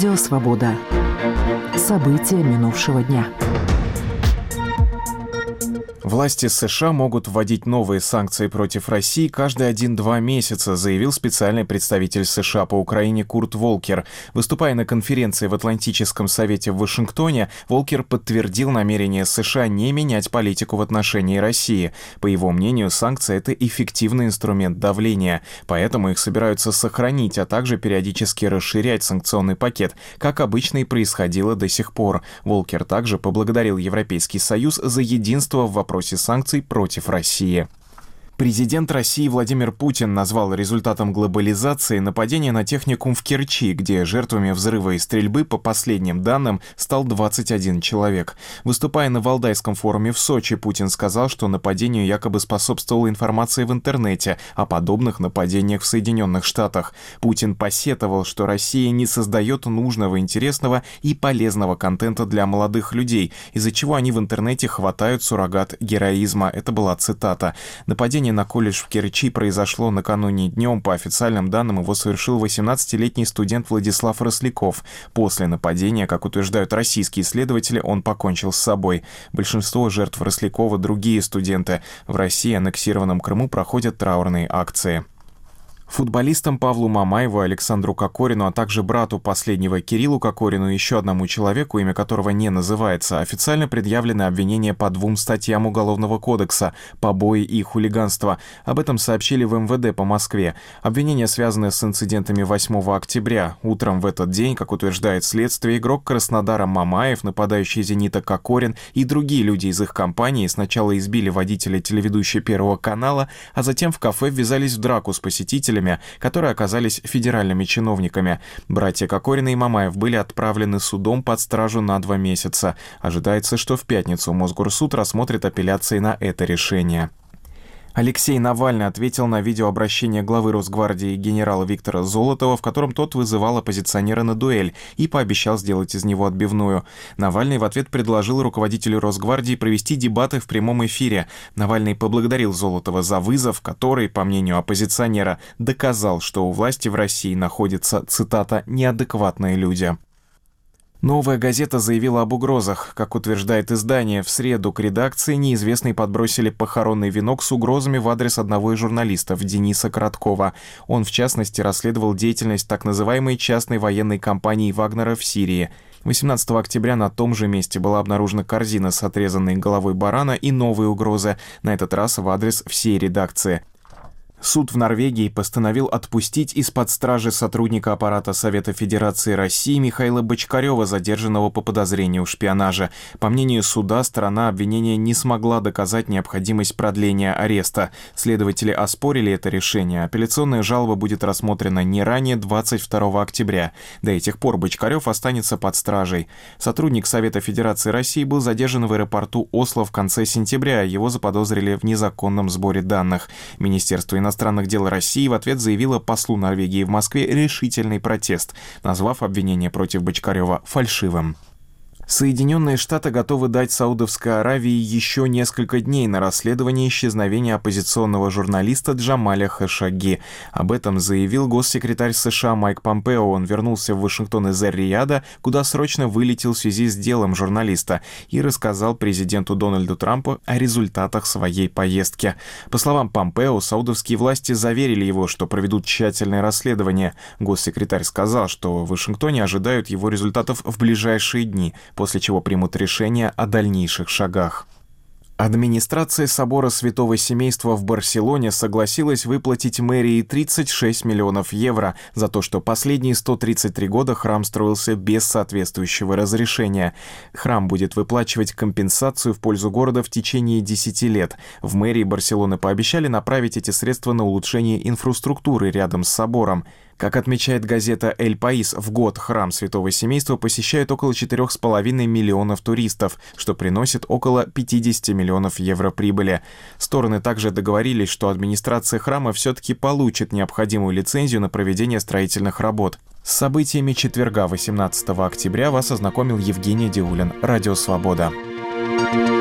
Радио «Свобода». События минувшего дня. Власти США могут вводить новые санкции против России каждые 1-2 месяца, заявил специальный представитель США по Украине Курт Волкер. Выступая на конференции в Атлантическом совете в Вашингтоне, Волкер подтвердил намерение США не менять политику в отношении России. По его мнению, санкции – это эффективный инструмент давления, поэтому их собираются сохранить, а также периодически расширять санкционный пакет, как обычно и происходило до сих пор. Волкер также поблагодарил Европейский Союз за единство в вопросе санкций против России. Президент России Владимир Путин назвал результатом глобализации нападение на техникум в Керчи, где жертвами взрыва и стрельбы, по последним данным, стал 21 человек. Выступая на Валдайском форуме в Сочи, Путин сказал, что нападению якобы способствовала информация в интернете о подобных нападениях в Соединенных Штатах. Путин посетовал, что Россия не создает нужного, интересного и полезного контента для молодых людей, из-за чего они в интернете хватают суррогат героизма. Это была цитата. Нападение на колледж в Керчи произошло накануне днем. По официальным данным, его совершил 18-летний студент Владислав Росляков. После нападения, как утверждают российские исследователи, он покончил с собой. Большинство жертв Рослякова – другие студенты. В России, аннексированном Крыму, проходят траурные акции. Футболистам Павлу Мамаеву, Александру Кокорину, а также брату последнего Кириллу Кокорину и еще одному человеку, имя которого не называется, официально предъявлены обвинения по 2 статьям Уголовного кодекса – побои и хулиганство. Об этом сообщили в МВД по Москве. Обвинения связаны с инцидентами 8 октября. Утром в этот день, как утверждает следствие, игрок Краснодара Мамаев, нападающий «Зенита» Кокорин и другие люди из их компании сначала избили водителя телеведущей Первого канала, а затем в кафе ввязались в драку с посетителями, которые оказались федеральными чиновниками. Братья Кокорина и Мамаев были отправлены судом под стражу на 2 месяца. Ожидается, что в пятницу Мосгорсуд рассмотрит апелляции на это решение. Алексей Навальный ответил на видеообращение главы Росгвардии генерала Виктора Золотова, в котором тот вызывал оппозиционера на дуэль и пообещал сделать из него отбивную. Навальный в ответ предложил руководителю Росгвардии провести дебаты в прямом эфире. Навальный поблагодарил Золотова за вызов, который, по мнению оппозиционера, доказал, что у власти в России находятся, цитата, «неадекватные люди». «Новая газета» заявила об угрозах. Как утверждает издание, в среду к редакции неизвестные подбросили похоронный венок с угрозами в адрес одного из журналистов, Дениса Короткова. Он, в частности, расследовал деятельность так называемой частной военной компании Вагнера в Сирии. 18 октября на том же месте была обнаружена корзина с отрезанной головой барана и новые угрозы, на этот раз в адрес всей редакции. Суд в Норвегии постановил отпустить из-под стражи сотрудника аппарата Совета Федерации России Михаила Бочкарева, задержанного по подозрению в шпионаже. По мнению суда, сторона обвинения не смогла доказать необходимость продления ареста. Следователи оспорили это решение. Апелляционная жалоба будет рассмотрена не ранее 22 октября. До этих пор Бочкарев останется под стражей. Сотрудник Совета Федерации России был задержан в аэропорту Осло в конце сентября. Его заподозрили в незаконном сборе данных. Министерство иностранных дел России в ответ заявило послу Норвегии в Москве решительный протест, назвав обвинение против Бочкарева фальшивым. Соединенные Штаты готовы дать Саудовской Аравии еще несколько дней на расследование исчезновения оппозиционного журналиста Джамаля Хашагги. Об этом заявил госсекретарь США Майк Помпео. Он вернулся в Вашингтон из Эр-Рияда, куда срочно вылетел в связи с делом журналиста, и рассказал президенту Дональду Трампу о результатах своей поездки. По словам Помпео, саудовские власти заверили его, что проведут тщательное расследование. Госсекретарь сказал, что в Вашингтоне ожидают его результатов в ближайшие дни, после чего примут решение о дальнейших шагах. Администрация собора Святого Семейства в Барселоне согласилась выплатить мэрии 36 миллионов евро за то, что последние 133 года храм строился без соответствующего разрешения. Храм будет выплачивать компенсацию в пользу города в течение 10 лет. В мэрии Барселоны пообещали направить эти средства на улучшение инфраструктуры рядом с собором. Как отмечает газета «Эль Паис», в год храм Святого Семейства посещают около 4,5 миллионов туристов, что приносит около 50 миллионов евро прибыли. Стороны также договорились, что администрация храма все-таки получит необходимую лицензию на проведение строительных работ. С событиями четверга, 18 октября, вас ознакомил Евгений Диулин. Радио «Свобода».